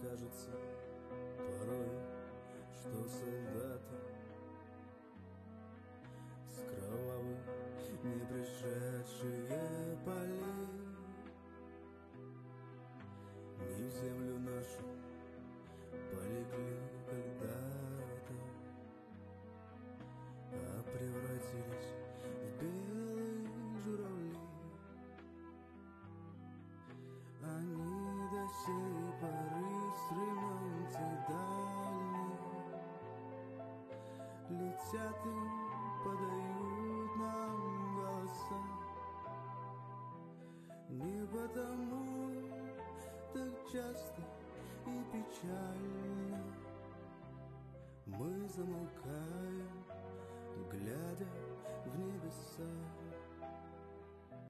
кажется порой, что солдаты с кровавых не пришедшие полей не в землю нашу полегли когда-то, а превратились в белых журавлей. Они до сей поры стремятся дальних, летят и подают нам голоса. Не потому так часто и печально мы замолкаем, глядя в небеса.